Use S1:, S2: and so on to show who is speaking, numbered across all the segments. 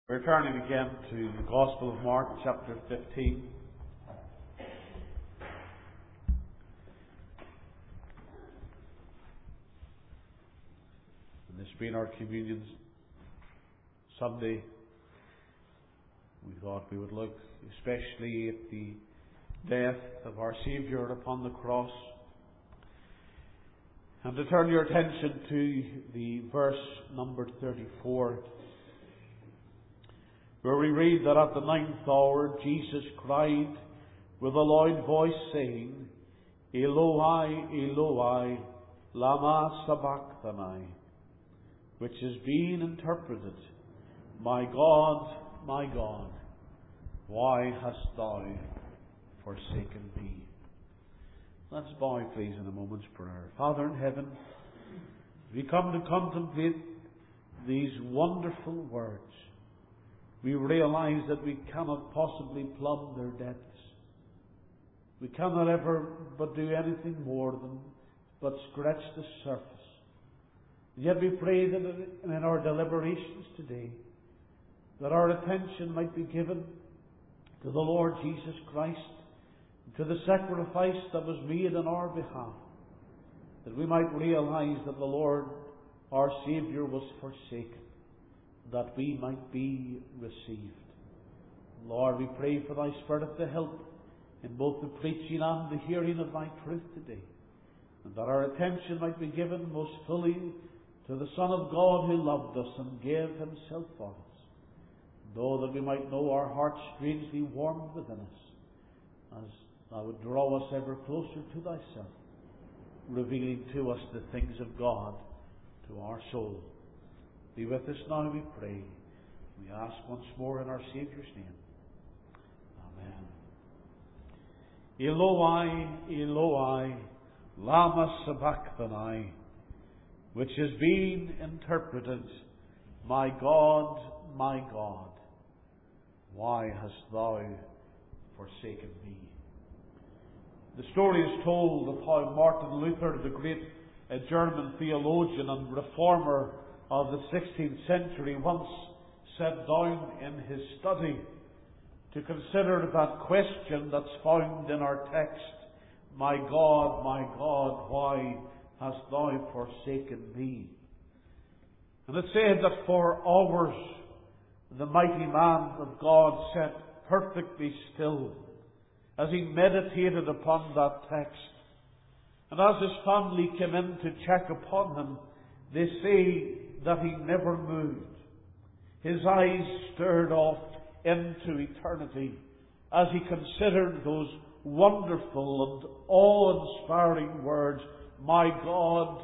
S1: We're turning again to the Gospel of Mark, chapter 15. And this being our Communion Sunday, we thought we would look especially at the death of our Saviour upon the cross. And to turn your attention to the verse number 34, where we read that at the 9th hour Jesus cried with a loud voice, saying, Eloi, Eloi, lama sabachthani, which is being interpreted, my God, why hast thou forsaken me? Let's bow, please, in a moment's prayer. Father in heaven, as we come to contemplate these wonderful words, we realize that we cannot possibly plumb their depths. We cannot ever but do anything more than but scratch the surface. And yet we pray that in our deliberations today, that our attention might be given to the Lord Jesus Christ, to the sacrifice that was made on our behalf, that we might realize that the Lord, our Saviour, was forsaken, that we might be received. Lord, we pray for Thy Spirit to help in both the preaching and the hearing of Thy truth today, and that our attention might be given most fully to the Son of God who loved us and gave Himself for us, though that we might know our hearts strangely warmed within us, as Thou would draw us ever closer to Thyself, revealing to us the things of God to our soul. Be with us now, we pray. We ask once more in our Saviour's name. Amen. Eloi, Eloi, lama sabachthani, which is being interpreted, my God, why hast thou forsaken me? The story is told of how Martin Luther, the great German theologian and reformer of the 16th century, once sat down in his study to consider that question that's found in our text, my God, why hast thou forsaken me? And it said that for hours the mighty man of God sat perfectly still as he meditated upon that text. And as his family came in to check upon him, they say that he never moved. His eyes stared off into eternity as he considered those wonderful and awe-inspiring words, my God,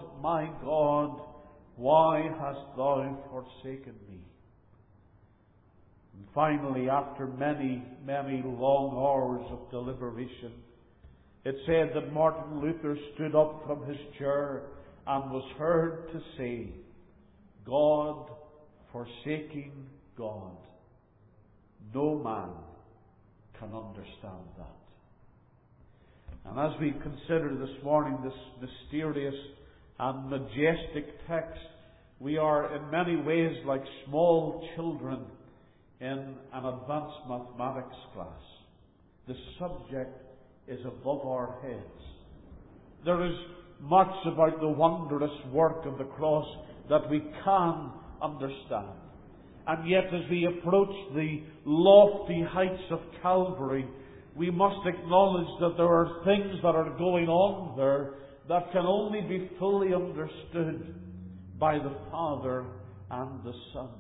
S1: why hast thou forsaken me? And finally, after many, many long hours of deliberation, it said that Martin Luther stood up from his chair and was heard to say, God forsaking God. No man can understand that. And as we consider this morning this mysterious and majestic text, we are in many ways like small children in an advanced mathematics class. The subject is above our heads. There is much about the wondrous work of the cross that we can understand. And yet as we approach the lofty heights of Calvary, we must acknowledge that there are things that are going on there that can only be fully understood by the Father and the Son.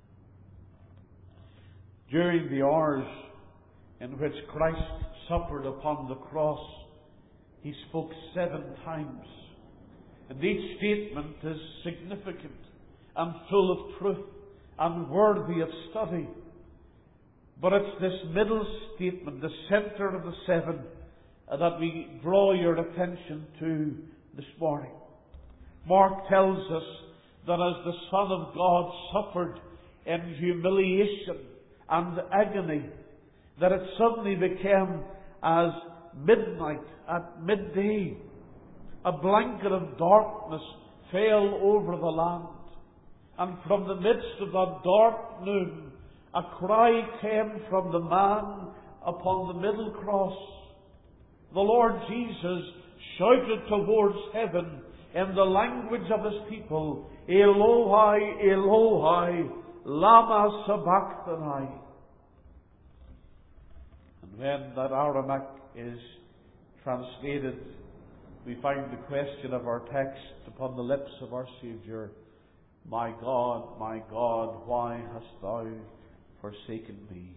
S1: During the hours in which Christ suffered upon the cross, He spoke 7 times. And each statement is significant and full of truth and worthy of study. But it's this middle statement, the centre of the 7, that we draw your attention to this morning. Mark tells us that as the Son of God suffered in humiliation and agony, that it suddenly became as midnight at midday. A blanket of darkness fell over the land. And from the midst of that dark noon, a cry came from the man upon the middle cross. The Lord Jesus shouted towards heaven in the language of His people, Eloi, Eloi, lama sabachthani. And when that Aramaic is translated, we find the question of our text upon the lips of our Saviour, my God, why hast thou forsaken me?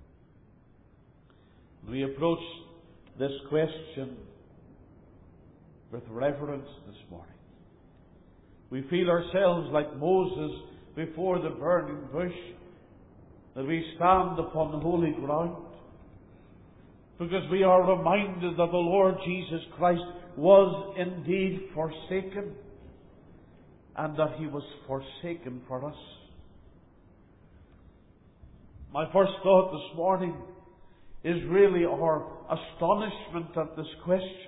S1: We approach this question with reverence this morning. We feel ourselves like Moses before the burning bush, that we stand upon holy ground, because we are reminded that the Lord Jesus Christ was indeed forsaken, and that He was forsaken for us. My first thought this morning is really our astonishment at this question.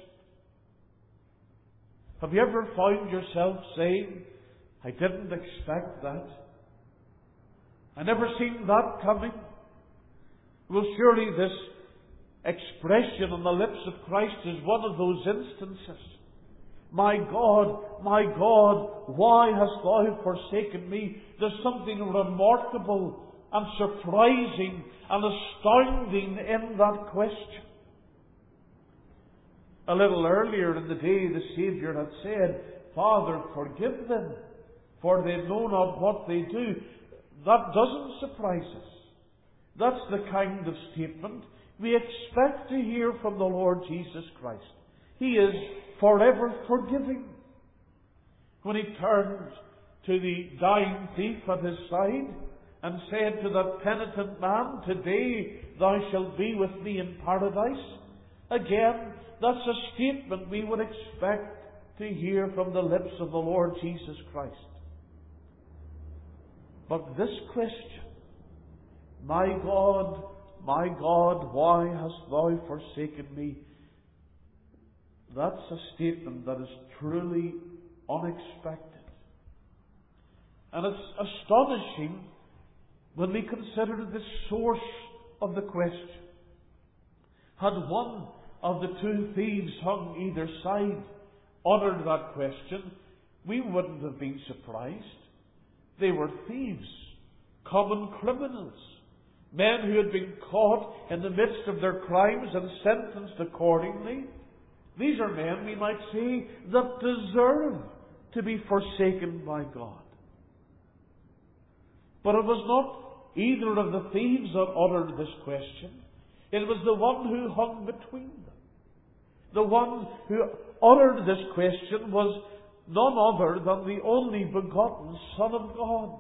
S1: Have you ever found yourself saying, I didn't expect that? I never seen that coming? Well, surely this expression on the lips of Christ is one of those instances. My God, why hast thou forsaken me? There's something remarkable and surprising and astounding in that question. A little earlier in the day, the Saviour had said, Father, forgive them, for they know not what they do. That doesn't surprise us. That's the kind of statement we expect to hear from the Lord Jesus Christ. He is forever forgiving. When He turned to the dying thief at His side and said to that penitent man, today thou shalt be with me in paradise, again, that's a statement we would expect to hear from the lips of the Lord Jesus Christ. But this question, my God, why hast thou forsaken me? That's a statement that is truly unexpected. And it's astonishing when we consider the source of the question. Had one of the two thieves hung either side uttered that question, we wouldn't have been surprised. They were thieves, common criminals, men who had been caught in the midst of their crimes and sentenced accordingly. These are men, we might say, that deserve to be forsaken by God. But it was not either of the thieves that uttered this question. It was the one who hung between them. The one who uttered this question was none other than the only begotten Son of God.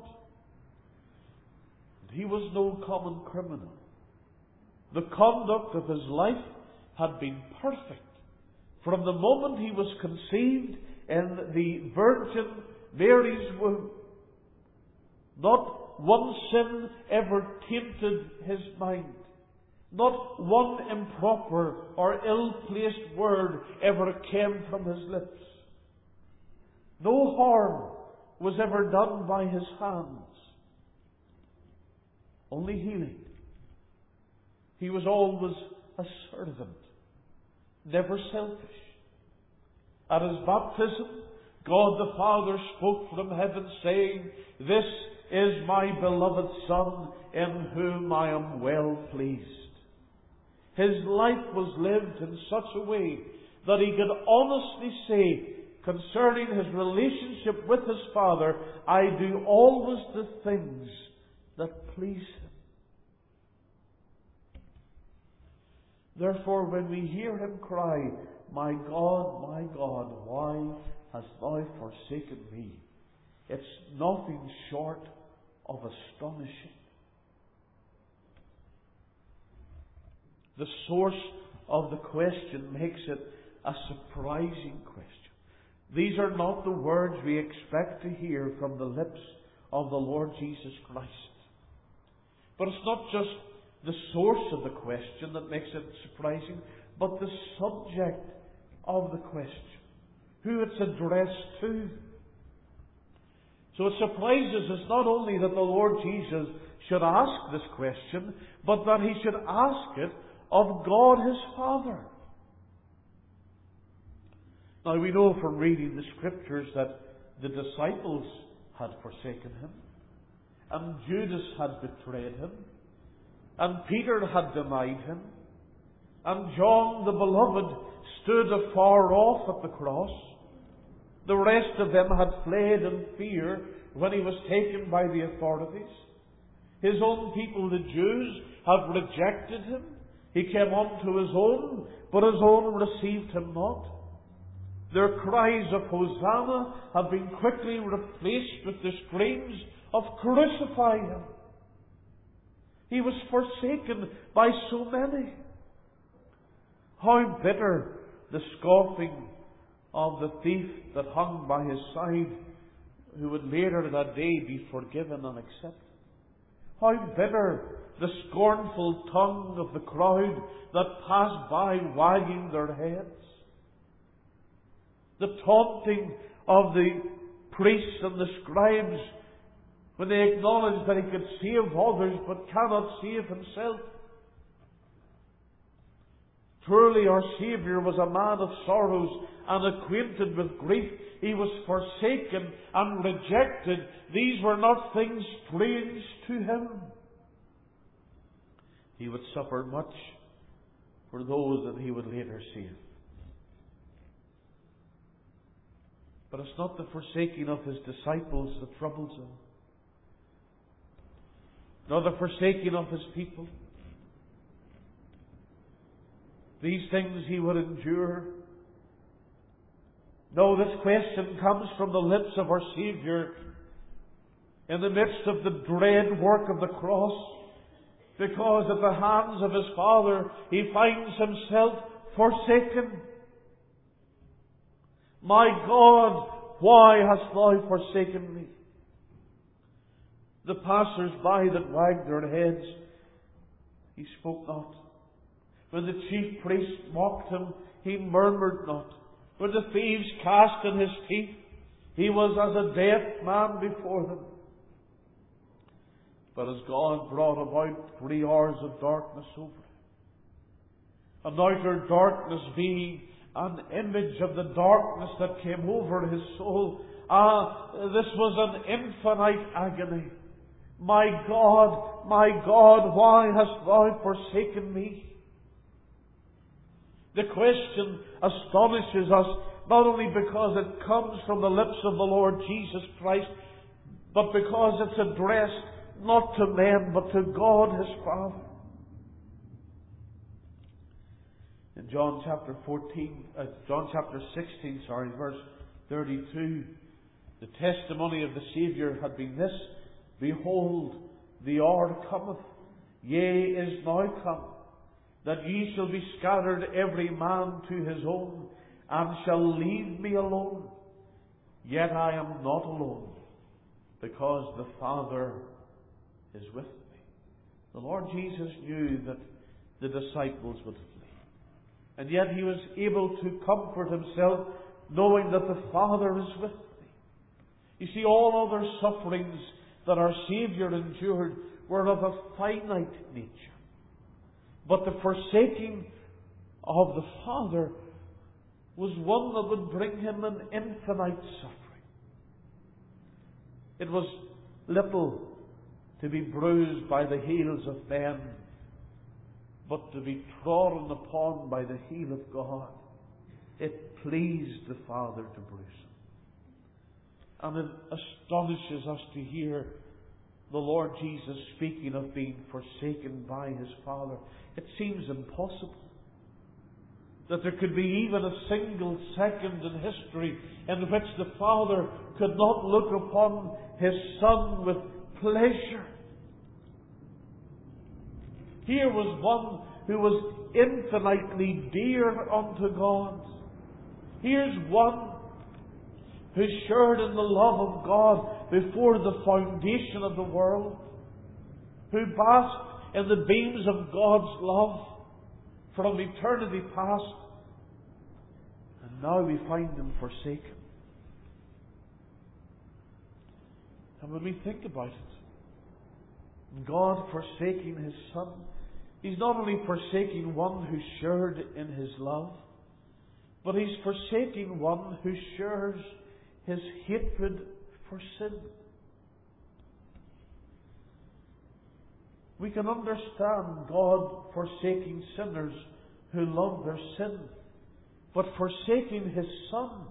S1: He was no common criminal. The conduct of his life had been perfect. From the moment he was conceived in the Virgin Mary's womb, not one sin ever tainted his mind. Not one improper or ill-placed word ever came from his lips. No harm was ever done by his hands. Only healing. He was always a servant, never selfish. At his baptism, God the Father spoke from heaven, saying, "This is my beloved Son, in whom I am well pleased." His life was lived in such a way that he could honestly say concerning his relationship with his Father, "I do always the things that please Him." Therefore, when we hear him cry, my God, why hast thou forsaken me?" it's nothing short of astonishing. The source of the question makes it a surprising question. These are not the words we expect to hear from the lips of the Lord Jesus Christ. But it's not just the source of the question that makes it surprising, but the subject of the question, who it's addressed to. So it surprises us not only that the Lord Jesus should ask this question, but that he should ask it of God his Father. Now we know from reading the Scriptures that the disciples had forsaken him, and Judas had betrayed him, and Peter had denied him, and John the Beloved stood afar off at the cross. The rest of them had fled in fear when he was taken by the authorities. His own people, the Jews, had rejected him. He came unto his own, but his own received him not. Their cries of Hosanna have been quickly replaced with the screams of crucify him. He was forsaken by so many. How bitter the scoffing of the thief that hung by his side, who would later that day be forgiven and accepted. How bitter the scornful tongue of the crowd that passed by wagging their heads. The taunting of the priests and the scribes when they acknowledged that he could save others but cannot save himself. Truly our Saviour was a man of sorrows and acquainted with grief. He was forsaken and rejected. These were not things strange to him. He would suffer much for those that he would later save. But it's not the forsaking of his disciples that troubles him, nor the forsaking of his people. These things he would endure. No, this question comes from the lips of our Saviour in the midst of the dread work of the cross, because at the hands of his Father he finds himself forsaken. My God, why hast thou forsaken me? The passers-by that wagged their heads, he spoke not. When the chief priests mocked him, he murmured not. When the thieves cast in his teeth, he was as a deaf man before them. But as God brought about 3 hours of darkness over him, an outer darkness being an image of the darkness that came over his soul, this was an infinite agony. My God, why hast thou forsaken me? The question astonishes us not only because it comes from the lips of the Lord Jesus Christ, but because it's addressed not to men, but to God his Father. In John chapter 16, verse 32, the testimony of the Saviour had been this: Behold, the hour cometh, yea, is now come, that ye shall be scattered every man to his own, and shall leave me alone. Yet I am not alone, because the Father is with me. The Lord Jesus knew that the disciples would flee. And yet he was able to comfort himself, knowing that the Father is with me. You see, all other sufferings that our Saviour endured were of a finite nature. But the forsaking of the Father was one that would bring him an infinite suffering. It was little to be bruised by the heels of men, but to be trodden upon by the heel of God. It pleased the Father to bruise him. And it astonishes us to hear the Lord Jesus speaking of being forsaken by his Father. It seems impossible that there could be even a single second in history in which the Father could not look upon his Son with pleasure. Here was one who was infinitely dear unto God. Here's one who shared in the love of God before the foundation of the world, who basked in the beams of God's love from eternity past, and now we find him forsaken. And when we think about it, God forsaking His Son, He's not only forsaking one who shared in His love, but He's forsaking one who shares His hatred for sin. We can understand God forsaking sinners who love their sin, but forsaking His Son,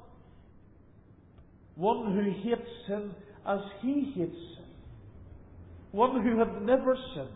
S1: one who hates sin as He hates sin, one who had never sinned.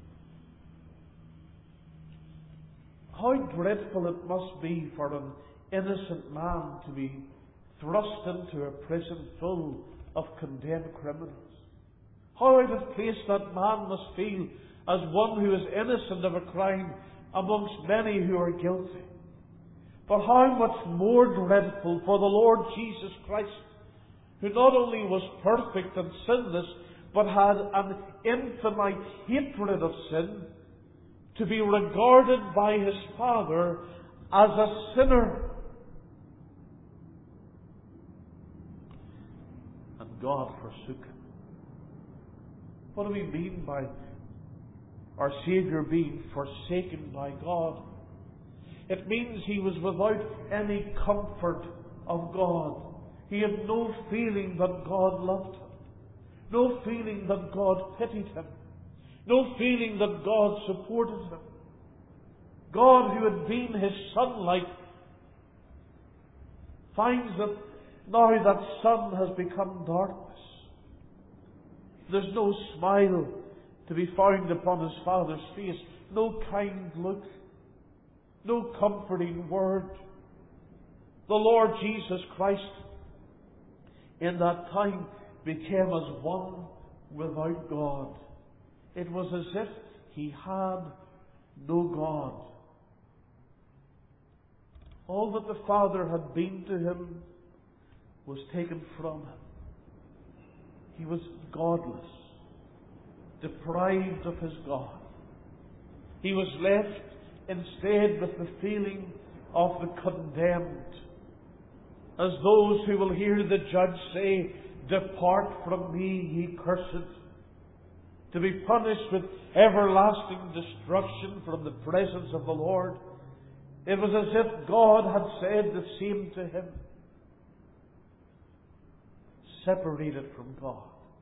S1: How dreadful it must be for an innocent man to be thrust into a prison full of condemned criminals. How out of place that man must feel as one who is innocent of a crime amongst many who are guilty. But how much more dreadful for the Lord Jesus Christ, who not only was perfect and sinless, but had an infinite hatred of sin, to be regarded by His Father as a sinner. And God forsook Him. What do we mean by our Saviour being forsaken by God? It means He was without any comfort of God. He had no feeling that God loved Him. No feeling that God pitied Him. No feeling that God supported Him. God, who had been His sunlight, finds that now that sun has become darkness. There's no smile to be found upon His Father's face, no kind look, no comforting word. The Lord Jesus Christ in that time became as one without God. It was as if He had no God. All that the Father had been to Him was taken from Him. He was godless, deprived of His God. He was left instead with the feeling of the condemned, as those who will hear the judge say, "Depart from me, ye cursed," to be punished with everlasting destruction from the presence of the Lord. It was as if God had said the same to him. Separated from God.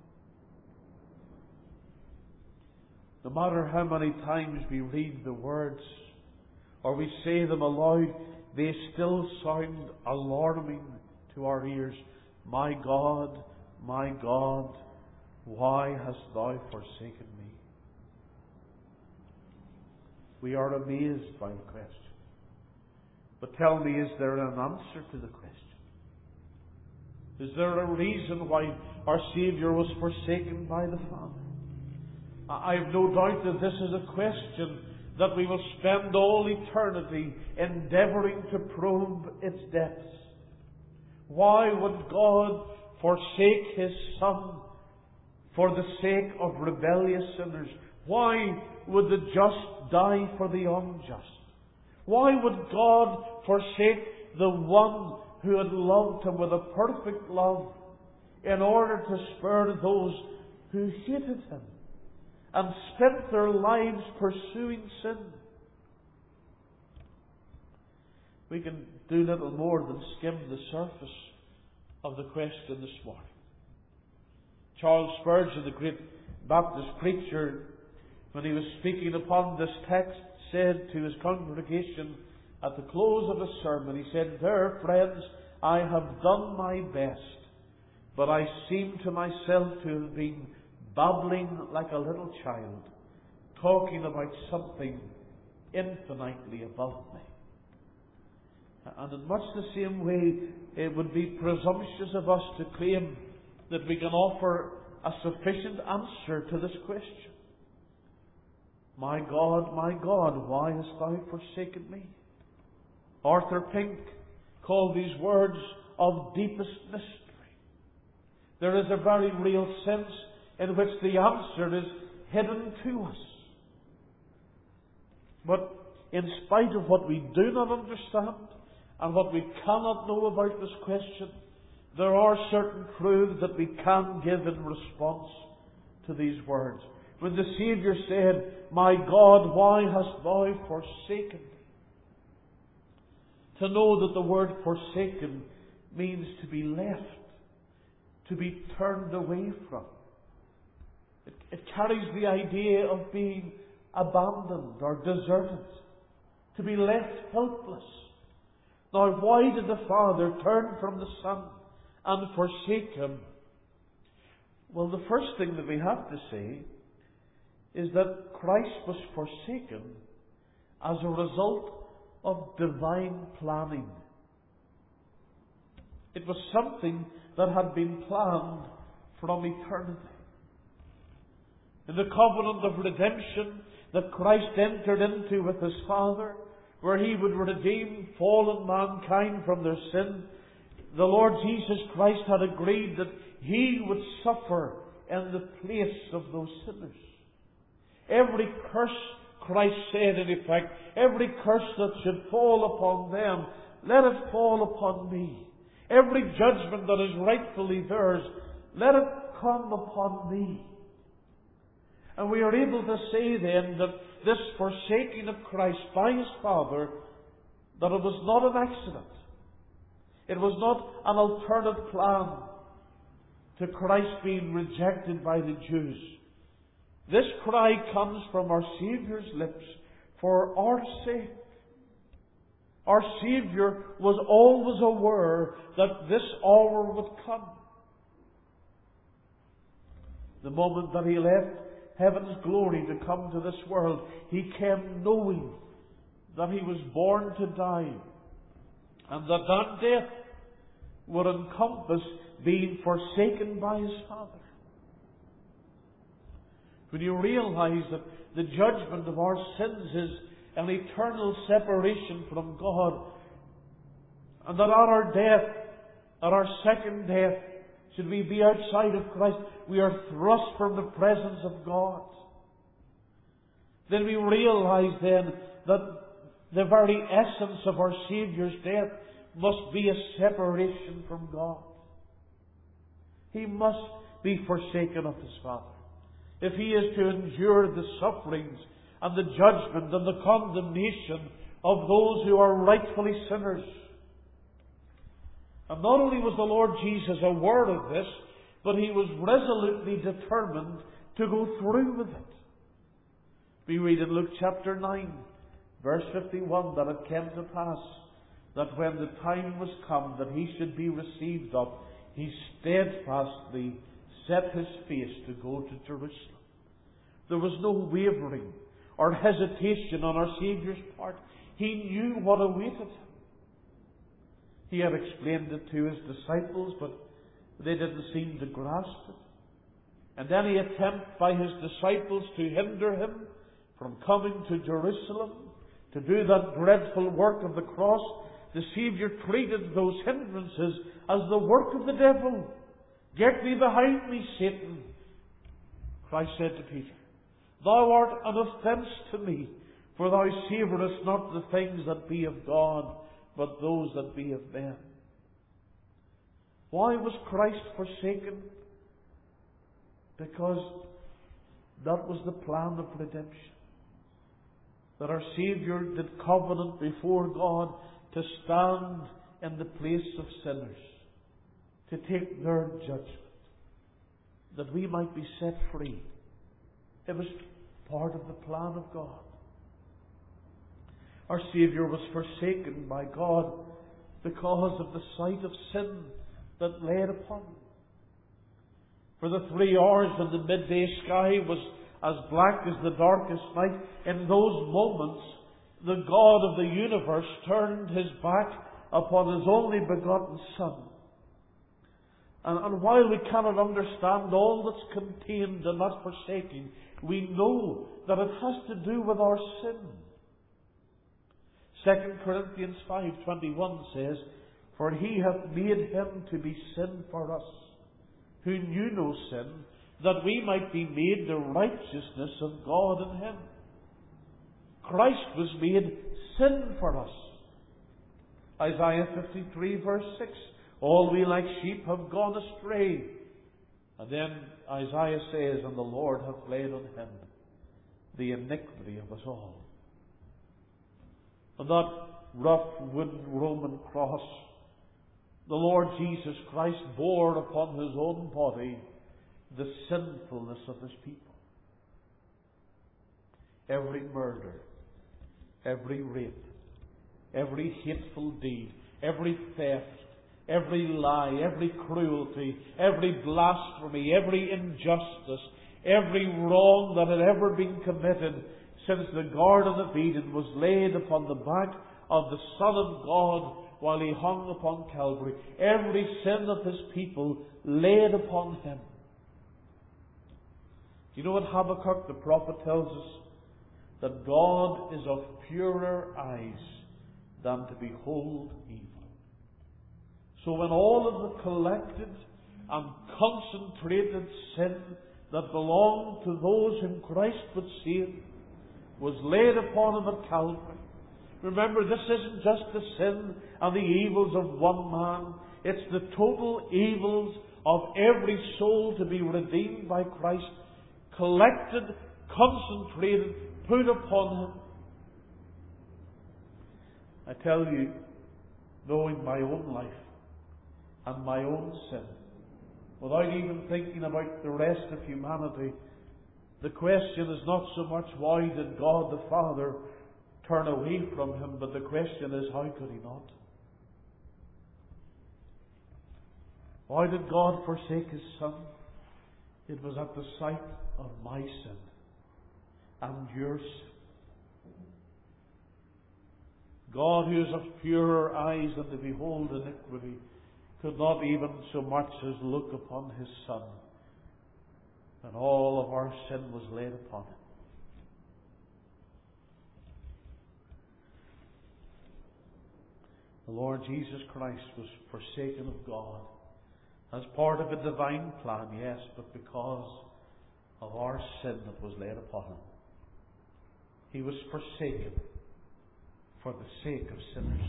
S1: No matter how many times we read the words or we say them aloud, they still sound alarming to our ears. My God, why hast thou forsaken me? We are amazed by the question. But tell me, is there an answer to the question? Is there a reason why our Saviour was forsaken by the Father? I have no doubt that this is a question that we will spend all eternity endeavouring to probe its depths. Why would God forsake His Son for the sake of rebellious sinners? Why would the just die for the unjust? Why would God forsake the one who had loved Him with a perfect love in order to spare those who hated Him and spent their lives pursuing sin? We can do little more than skim the surface of the question this morning. Charles Spurgeon, the great Baptist preacher, when he was speaking upon this text, said to his congregation at the close of his sermon, he said, "There, friends, I have done my best, but I seem to myself to have been babbling like a little child, talking about something infinitely above me." And in much the same way, it would be presumptuous of us to claim that we can offer a sufficient answer to this question. My God, why hast thou forsaken me? Arthur Pink called these words of deepest mystery. There is a very real sense in which the answer is hidden to us. But in spite of what we do not understand and what we cannot know about this question, there are certain truths that we can give in response to these words. when the Saviour said, "My God, why hast thou forsaken me?" To know that the word forsaken means to be left, to be turned away from. It carries the idea of being abandoned or deserted, to be left helpless. Now, why did the Father turn from the Son and forsake Him? Well, the first thing that we have to say is that Christ was forsaken as a result of divine planning. It was something that had been planned from eternity. In the covenant of redemption that Christ entered into with His Father, where He would redeem fallen mankind from their sin, the Lord Jesus Christ had agreed that He would suffer in the place of those sinners. Every curse, Christ said in effect, every curse that should fall upon them, let it fall upon me. Every judgment that is rightfully theirs, let it come upon me. And we are able to say then that this forsaking of Christ by His Father, that it was not an accident. It was not an alternate plan to Christ being rejected by the Jews. This cry comes from our Saviour's lips for our sake. Our Saviour was always aware that this hour would come. The moment that He left heaven's glory to come to this world, He came knowing that He was born to die, and that death would encompass being forsaken by His Father. When you realize that the judgment of our sins is an eternal separation from God, and that at our death, at our second death, should we be outside of Christ, we are thrust from the presence of God. Then we realize then that the very essence of our Saviour's death must be a separation from God. He must be forsaken of His Father if He is to endure the sufferings and the judgment and the condemnation of those who are rightfully sinners. And not only was the Lord Jesus aware of this, but He was resolutely determined to go through with it. We read in Luke chapter 9, verse 51, that it came to pass that when the time was come that He should be received up, He steadfastly set His face to go to Jerusalem. There was no wavering or hesitation on our Saviour's part. He knew what awaited Him. He had explained it to His disciples, but they didn't seem to grasp it. And any attempt by His disciples to hinder Him from coming to Jerusalem to do that dreadful work of the cross, the Saviour treated those hindrances as the work of the devil. "Get thee behind me, Satan," Christ said to Peter. "Thou art an offence to me, for thou savourest not the things that be of God, but those that be of men." Why was Christ forsaken? Because that was the plan of redemption. That our Saviour did covenant before God to stand in the place of sinners, to take their judgment, that we might be set free. It was part of the plan of God. Our Saviour was forsaken by God because of the sight of sin that lay upon Him. For the 3 hours when the midday sky was as black as the darkest night, in those moments the God of the universe turned His back upon His only begotten Son. And while we cannot understand all that's contained in that forsaking, we know that it has to do with our sin. 2 Corinthians 5:21 says, "For He hath made Him to be sin for us, who knew no sin, that we might be made the righteousness of God in Him." Christ was made sin for us. Isaiah 53 verse 6, "All we like sheep have gone astray. And then Isaiah says, and the Lord hath laid on him the iniquity of us all. On that rough wooden Roman cross, the Lord Jesus Christ bore upon his own body the sinfulness of his people. Every murder, every rape, every hateful deed, every theft, every lie, every cruelty, every blasphemy, every injustice, every wrong that had ever been committed since the Garden of Eden was laid upon the back of the Son of God while he hung upon Calvary. Every sin of his people laid upon him. Do you know what Habakkuk the prophet tells us? That God is of purer eyes than to behold evil. So when all of the collected and concentrated sin that belonged to those whom Christ would save was laid upon him at Calvary. Remember, this isn't just the sin and the evils of one man. It's the total evils of every soul to be redeemed by Christ, collected, concentrated, put upon him. I tell you, knowing my own life and my own sin, without even thinking about the rest of humanity, the question is not so much why did God the Father turn away from him, but the question is how could he not? Why did God forsake his Son? It was at the sight of my sin and your sin. God, who is of purer eyes than to behold iniquity, could not even so much as look upon his Son, and all of our sin was laid upon him. The Lord Jesus Christ was forsaken of God as part of a divine plan, yes, but because of our sin that was laid upon him. He was forsaken for the sake of sinners.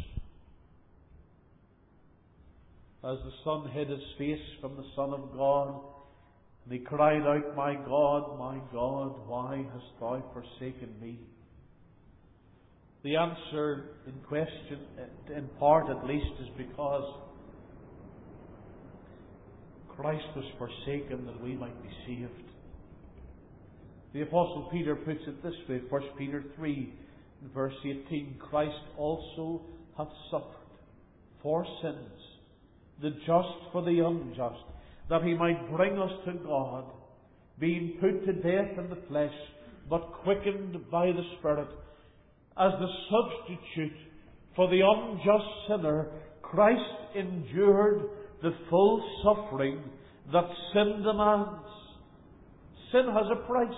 S1: As the Son hid his face from the Son of God, and he cried out, my God, why hast thou forsaken me? The answer in question, in part at least, is because Christ was forsaken that we might be saved. The Apostle Peter puts it this way, 1 Peter 3, verse 18, Christ also hath suffered for sins, the just for the unjust, that he might bring us to God, being put to death in the flesh, but quickened by the Spirit. As the substitute for the unjust sinner, Christ endured the full suffering that sin demands. Sin has a price.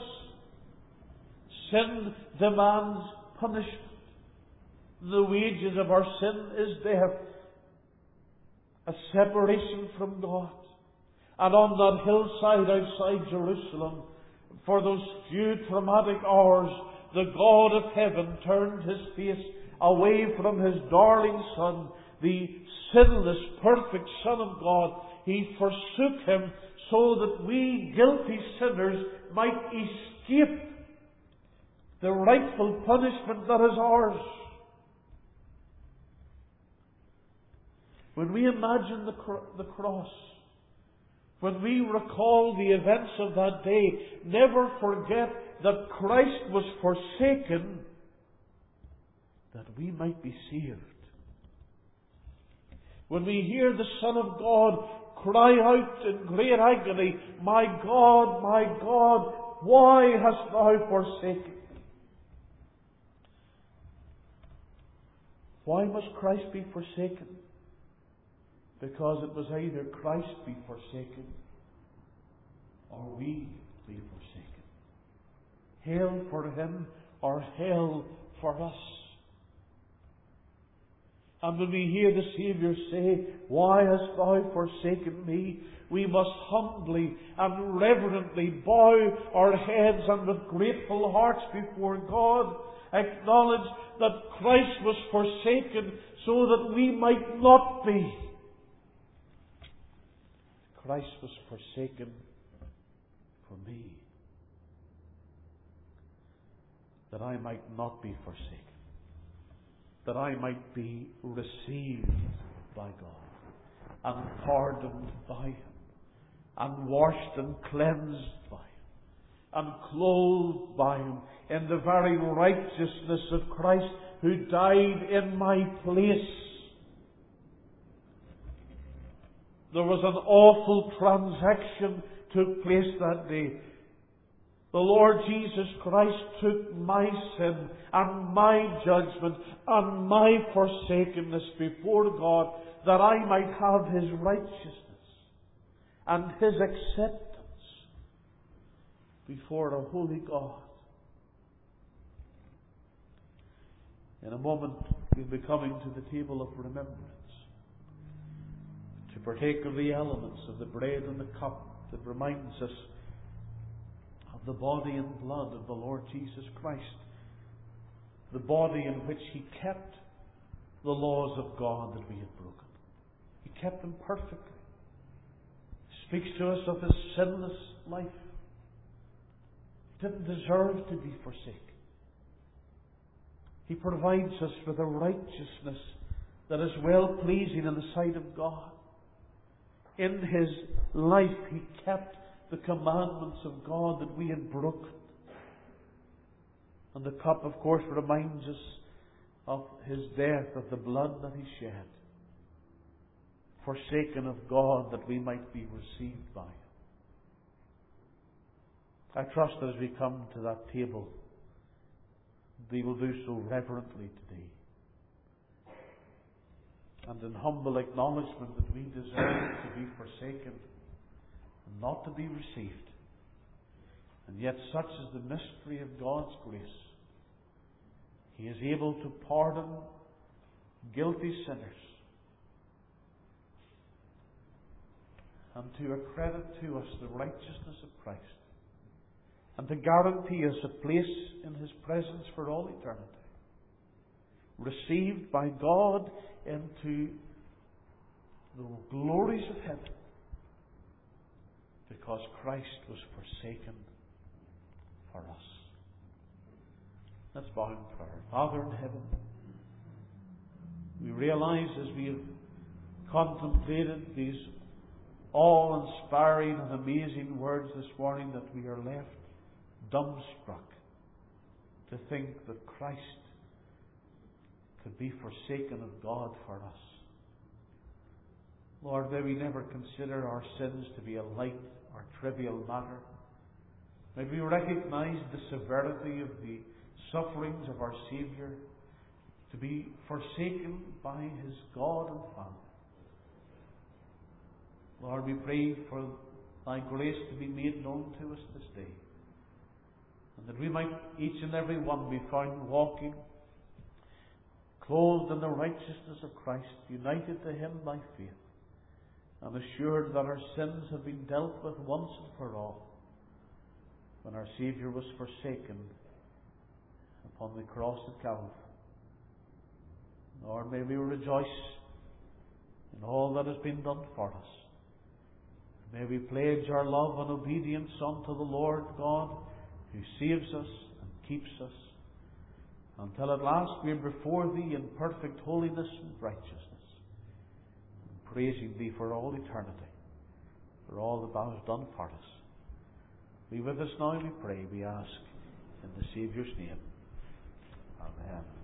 S1: Sin demands punishment. The wages of our sin is death, a separation from God. And on that hillside outside Jerusalem, for those few traumatic hours, the God of heaven turned his face away from his darling Son, the sinless, perfect Son of God. He forsook him so that we guilty sinners might escape the rightful punishment that is ours. When we imagine the cross, when we recall the events of that day, never forget that Christ was forsaken that we might be saved. When we hear the Son of God cry out in great agony, my God, why hast thou forsaken me? Why must Christ be forsaken? Because it was either Christ be forsaken or we be forsaken. Hell for him or hell for us. And when we hear the Saviour say, why hast thou forsaken me? We must humbly and reverently bow our heads and with grateful hearts before God acknowledge that Christ was forsaken so that we might not be. Christ was forsaken for me, that I might not be forsaken, that I might be received by God, and pardoned by Him, and washed and cleansed by Him, and clothed by Him in the very righteousness of Christ, who died in my place. There was an awful transaction took place that day. The Lord Jesus Christ took my sin and my judgment and my forsakenness before God, that I might have His righteousness and His acceptance before a holy God. In a moment, we'll be coming to the table of remembrance to partake of the elements of the bread and the cup that reminds us of the body and blood of the Lord Jesus Christ, the body in which He kept the laws of God that we had broken. He kept them perfectly. He speaks to us of His sinless life. He didn't deserve to be forsaken. He provides us with a righteousness that is well pleasing in the sight of God. In His life, He kept the commandments of God that we had broken. And the cup, of course, reminds us of His death, of the blood that He shed, forsaken of God that we might be received by Him. I trust that as we come to that table, we will do so reverently today, and in humble acknowledgement that we deserve to be forsaken and not to be received. And yet such is the mystery of God's grace. He is able to pardon guilty sinners and to accredit to us the righteousness of Christ, and to guarantee us a place in His presence for all eternity, received by God into the glories of heaven, because Christ was forsaken for us. Let's bow in prayer. Father in heaven, we realize as we have contemplated these awe-inspiring and amazing words this morning that we are left dumbstruck to think that Christ could be forsaken of God for us. Lord, may we never consider our sins to be a light or trivial matter. May we recognize the severity of the sufferings of our Saviour, to be forsaken by His God and Father. Lord, we pray for Thy grace to be made known to us this day, and that we might each and every one be found walking, clothed in the righteousness of Christ, united to Him by faith, and assured that our sins have been dealt with once and for all, when our Saviour was forsaken upon the cross at Calvary. Lord, may we rejoice in all that has been done for us. May we pledge our love and obedience unto the Lord God, who saves us and keeps us, until at last we are before Thee in perfect holiness and righteousness, and praising Thee for all eternity, for all that Thou hast done for us. Be with us now, we pray, we ask, in the Saviour's name.